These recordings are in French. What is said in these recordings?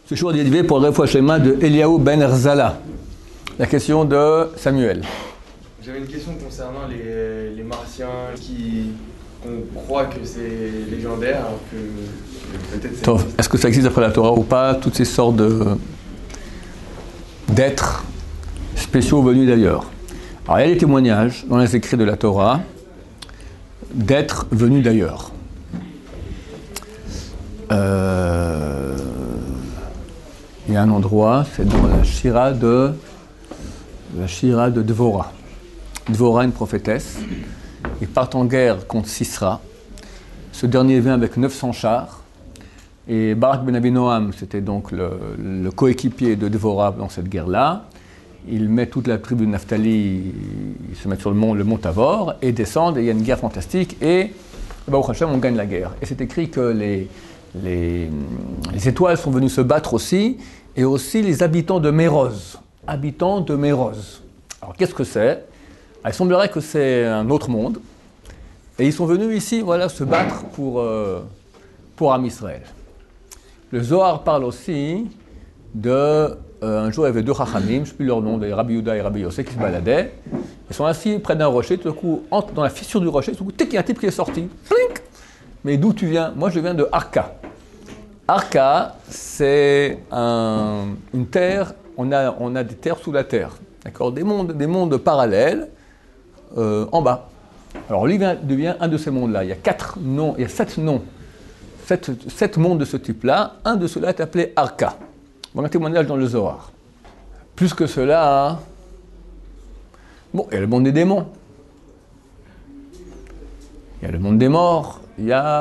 Ce jour dédié pour le Refoua Shlema de Eliaou Ben Herzala. La question de Samuel. J'avais une question concernant les martiens qu'on croit que c'est légendaire, alors que peut-être c'est... Est-ce que ça existe après la Torah ou pas? Toutes ces sortes d'êtres spéciaux venus d'ailleurs. Alors il y a des témoignages dans les écrits de la Torah d'êtres venus d'ailleurs. Il y a un endroit, c'est dans la Shira de Dvorah. Dvorah, une prophétesse. Ils partent en guerre contre Sisra. Ce dernier vient avec 900 chars. Et Barak ben Abinoam, c'était donc le coéquipier de Dvorah dans cette guerre-là. Il met toute la tribu de Naphtali, ils se mettent sur le mont Tabor, et descendent, et il y a une guerre fantastique, et Baruch Hashem, on gagne la guerre. Et c'est écrit que les étoiles sont venues se battre aussi, et aussi les habitants de Méroz. Habitants de Méroz. Alors qu'est-ce que c'est? Il semblerait que c'est un autre monde, et ils sont venus ici, voilà, se battre pour Am Israël. Le Zohar parle aussi un jour il y avait deux Chachamim, je ne sais plus leur nom, Rabbi Yehuda et Rabbi Yossé, qui se baladaient. Ils sont assis près d'un rocher, tout à coup, entrent dans la fissure du rocher, tout à coup, il y a un type qui est sorti. Plink. Mais d'où tu viens? Moi, je viens de Arka. Arka, c'est une terre, on a des terres sous la terre, d'accord, des mondes parallèles en bas. Alors, lui devient un de ces mondes-là. Il y a 4 noms, il y a 7 noms, 7 mondes de ce type-là. Un de ceux-là est appelé Arka. On a un témoignage dans le Zohar. Plus que cela, bon, il y a le monde des démons. Il y a le monde des morts. Il y a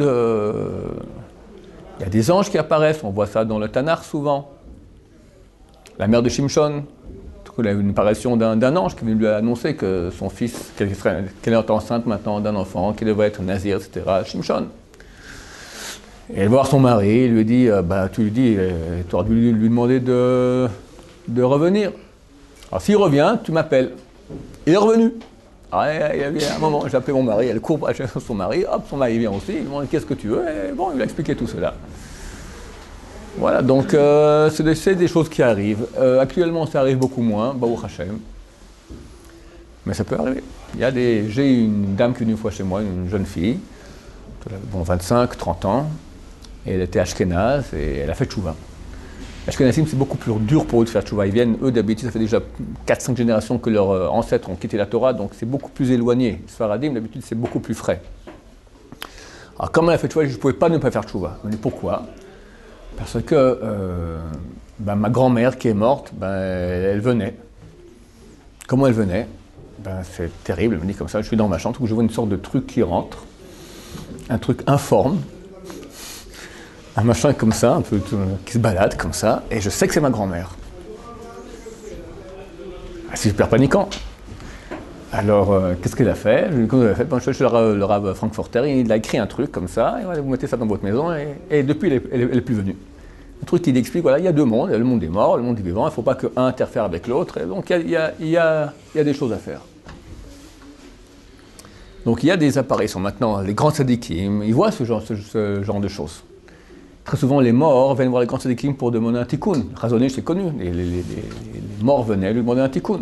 il y a des anges qui apparaissent. On voit ça dans le Tanakh souvent. La mère de Shimshon, il a eu une apparition d'un ange qui vient lui annoncer que son fils, qu'elle est enceinte maintenant d'un enfant, qui devrait être nazir, etc. Shimshon. Et elle va voir son mari, il lui dit, tu lui dis, tu aurais dû lui demander de revenir. Alors s'il revient, tu m'appelles. Il est revenu. Alors, il y a un moment, j'ai appelé mon mari, elle court chez son mari, hop, son mari vient aussi, il lui demande qu'est-ce que tu veux, et bon, il lui a expliqué tout cela. Voilà, donc c'est des choses qui arrivent. Actuellement, ça arrive beaucoup moins, Baruch Hashem. Mais ça peut arriver. J'ai une dame qui est venue une fois chez moi, une jeune fille, 25, 30 ans. Et elle était ashkénaze et elle a fait tchouva. Ashkénazim, c'est beaucoup plus dur pour eux de faire tchouva. Ils viennent, eux d'habitude, ça fait déjà 4-5 générations que leurs ancêtres ont quitté la Torah, donc c'est beaucoup plus éloigné. Les Sfaradim, d'habitude, c'est beaucoup plus frais. Alors, comme elle a fait tchouva, je ne pouvais pas ne pas faire tchouva. Je me dis pourquoi? Parce que ma grand-mère qui est morte, elle venait. Comment elle venait? C'est terrible, elle me dit comme ça, je suis dans ma chambre, je vois une sorte de truc qui rentre, un truc informe. Un machin comme ça, un peu qui se balade comme ça, et je sais que c'est ma grand-mère. C'est super paniquant. Alors, qu'est-ce qu'elle a fait? Je suis le Rav Frankfurter, il a écrit un truc comme ça, et voilà, vous mettez ça dans votre maison, et depuis, elle est plus venue. Un truc qui explique, voilà, il y a 2 mondes, il y a le monde des morts, le monde des vivants, il ne faut pas qu'un interfère avec l'autre, et donc il y a des choses à faire. Donc il y a des apparitions maintenant, les grands tzadikim, ils voient ce genre de choses. Très souvent, les morts viennent voir les grands tzadikim pour demander un tikkun. Chazon Ish, c'est connu. Les morts venaient lui demander un tikkun.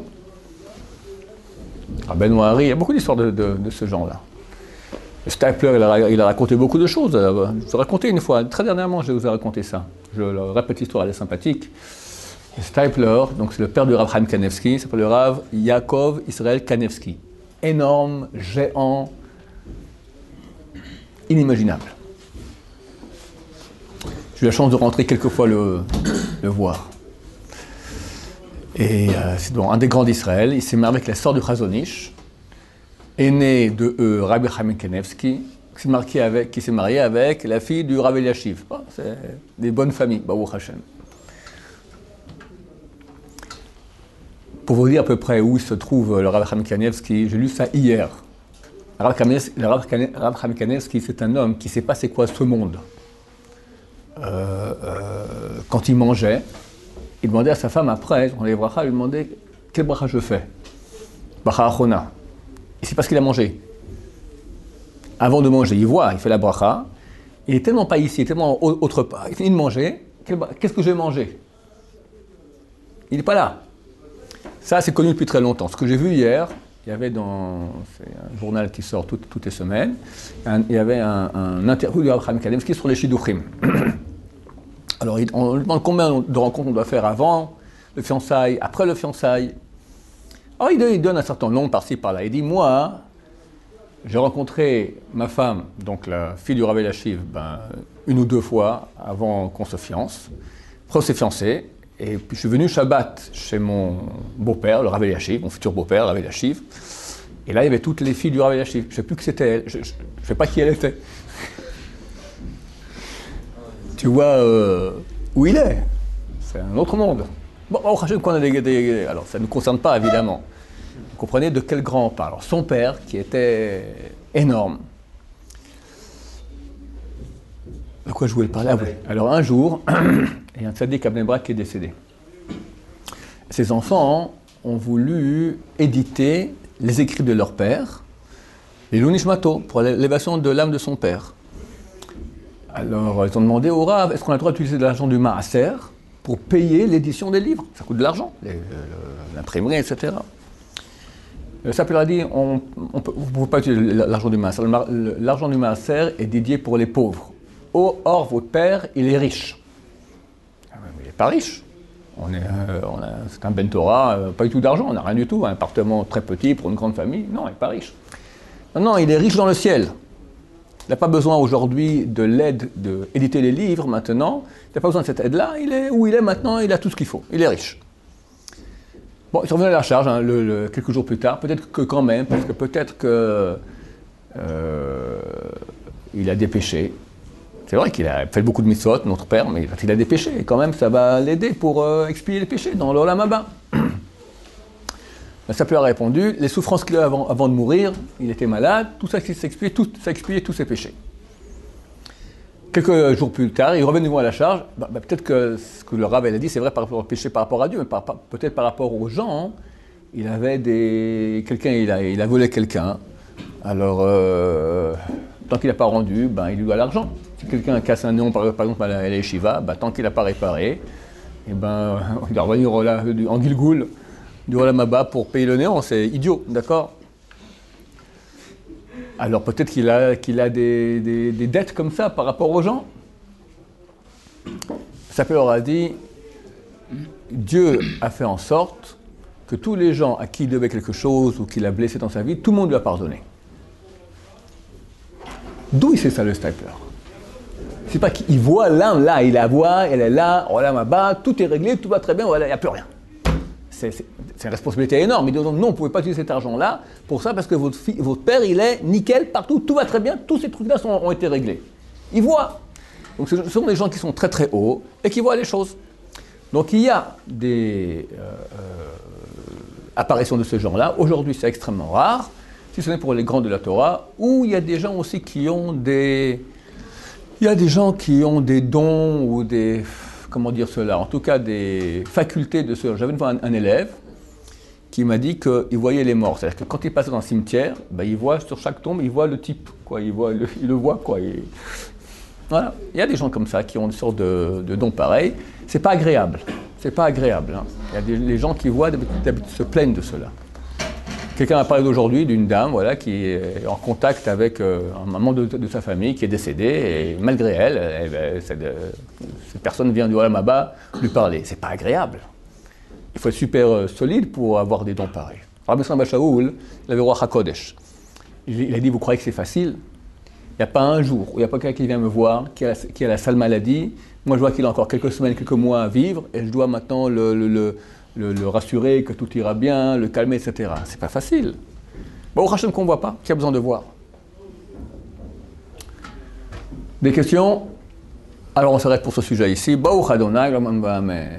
Ben Noari, il y a beaucoup d'histoires de ce genre-là. Stapler, il a raconté beaucoup de choses. Je vous ai raconté une fois, très dernièrement, je vous ai raconté ça. Je répète l'histoire, elle est sympathique. Stapler, donc c'est le père du Rav Chaim Kanevsky, s'appelle le Rav Yaakov Israël Kanevsky. Énorme, géant, inimaginable. J'ai eu la chance de rentrer quelques fois le voir. Et c'est donc un des grands d'Israël. Il s'est marié avec la sœur du Chazon Ish, aîné de Rabbi Chaim Kanevsky, qui s'est marié avec la fille du Rav Eliashiv. C'est des bonnes familles, Baruch Hashem. Pour vous dire à peu près où se trouve le Rav Chaim Kanevsky, j'ai lu ça hier. Le Rav Chaim Kanevsky, c'est un homme qui ne sait pas c'est quoi ce monde. Quand il mangeait, il demandait à sa femme après, on les bracha, il lui demandait quel bracha je fais. Bracha achona. Il ne sait pas ce qu'il a mangé. Avant de manger, il voit, il fait la bracha. Il est tellement pas ici, il est tellement autre part. Il finit de manger, qu'est-ce que je vais manger? Il n'est pas là. Ça, c'est connu depuis très longtemps. Ce que j'ai vu hier, il y avait c'est un journal qui sort toutes les semaines, il y avait un interview de Abraham Kalevski sur les Shidduchim. Alors, on lui demande combien de rencontres on doit faire avant le fiançailles, après le fiançailles. Alors, il donne un certain nombre par-ci, par-là. Il dit, moi, j'ai rencontré ma femme, donc la fille du Rav Eliashiv, une ou deux fois avant qu'on se fiance. Après, on s'est fiancés. Et puis je suis venu Shabbat chez mon beau-père, le Rav Eliashiv, mon futur beau-père, le Rav Eliashiv. Et là, il y avait toutes les filles du Rav Eliashiv. Je ne sais plus qui c'était elle. Je ne sais pas qui elle était. Tu vois où il est. C'est un autre monde. Bon, alors ça ne nous concerne pas, évidemment. Vous comprenez de quel grand on parle. Alors, son père, qui était énorme. De quoi je voulais parler? Ah, oui. Alors, un jour, il y a un tzaddik à Bnei Brak qui est décédé. Ses enfants ont voulu éditer les écrits de leur père, les Lunishmato, pour l'élévation de l'âme de son père. Alors, ils ont demandé au Rav, est-ce qu'on a le droit d'utiliser de l'argent du Maaser pour payer l'édition des livres? Ça coûte de l'argent, l'imprimerie, etc. Le Sapir a dit, vous ne pouvez pas utiliser l'argent du Maaser. L'argent du Maaser est dédié pour les pauvres. Or, votre père, il est riche. Il n'est pas riche. C'est un Ben Torah, pas du tout d'argent, on n'a rien du tout. Un appartement très petit pour une grande famille. Non, il n'est pas riche. Non, il est riche dans le ciel. Il n'a pas besoin aujourd'hui de l'aide d'éditer les livres maintenant. Il n'a pas besoin de cette aide-là. Il est où il est maintenant, il a tout ce qu'il faut. Il est riche. Bon, il est revenu à la charge quelques jours plus tard. Peut-être que quand même, parce que peut-être que il a des péchés. C'est vrai qu'il a fait beaucoup de mitzvot, notre père, mais il a des péchés. Et quand même, ça va l'aider pour expier les péchés dans l'Olam Haba. Ça lui a répondu, les souffrances qu'il a eu avant de mourir, il était malade, tout ça s'expiait, tous ses péchés. Quelques jours plus tard, il revenait de nouveau à la charge. Peut-être que ce que le Rav a dit, c'est vrai par rapport au péché par rapport à Dieu, mais peut-être par rapport aux gens. Il avait il a volé quelqu'un. Alors, tant qu'il n'a pas rendu, il lui doit l'argent. Si quelqu'un casse un néon, par exemple, à la yeshiva, tant qu'il n'a pas réparé, il doit revenir en Gilgoul du Olam Haba pour payer le néon. C'est idiot, d'accord? Alors peut-être qu'il a des dettes comme ça par rapport aux gens. Sapir leur a dit, Dieu a fait en sorte que tous les gens à qui il devait quelque chose ou qu'il a blessé dans sa vie, tout le monde lui a pardonné. D'où il sait ça, le Stapler? C'est pas qu'il voit l'âme là, il la voit, elle est là, Olam Haba, tout est réglé, tout va très bien, voilà, il n'y a plus rien. C'est une responsabilité énorme. Il dit non, on ne pouvait pas utiliser cet argent-là pour ça parce que votre père, il est nickel partout, tout va très bien, tous ces trucs-là ont été réglés. Il voit. Donc ce sont des gens qui sont très très hauts et qui voient les choses. Donc il y a des apparitions de ce genre-là. Aujourd'hui, c'est extrêmement rare, si ce n'est pour les grands de la Torah, où il y a des gens aussi qui ont des dons ou des... Comment dire cela? En tout cas, des facultés de cela. J'avais une fois un élève qui m'a dit qu'il voyait les morts. C'est-à-dire que quand il passait dans le cimetière, il voit sur chaque tombe, il voit le type. Il le voit. Voilà. Il y a des gens comme ça qui ont une sorte de dons pareils. C'est pas agréable. C'est pas agréable. Il y a des gens qui voient, d'habitude se plaignent de cela. Quelqu'un m'a parlé d'aujourd'hui d'une dame qui est en contact avec un membre de sa famille qui est décédé et malgré elle, cette personne vient du Olam Haba lui parler. C'est pas agréable. Il faut être super solide pour avoir des dons pareils. Rabbi Samba Shaoul, il avait roi HaKodesh. Il a dit, vous croyez que c'est facile? Il n'y a pas un jour où il n'y a pas quelqu'un qui vient me voir, qui a la sale maladie. Moi, je vois qu'il a encore quelques semaines, quelques mois à vivre et je dois maintenant le rassurer que tout ira bien, le calmer, etc. C'est pas facile. Au Hachem qu'on ne voit pas, qui a besoin de voir. Des questions? Alors on s'arrête pour ce sujet ici. Baruch Adonai,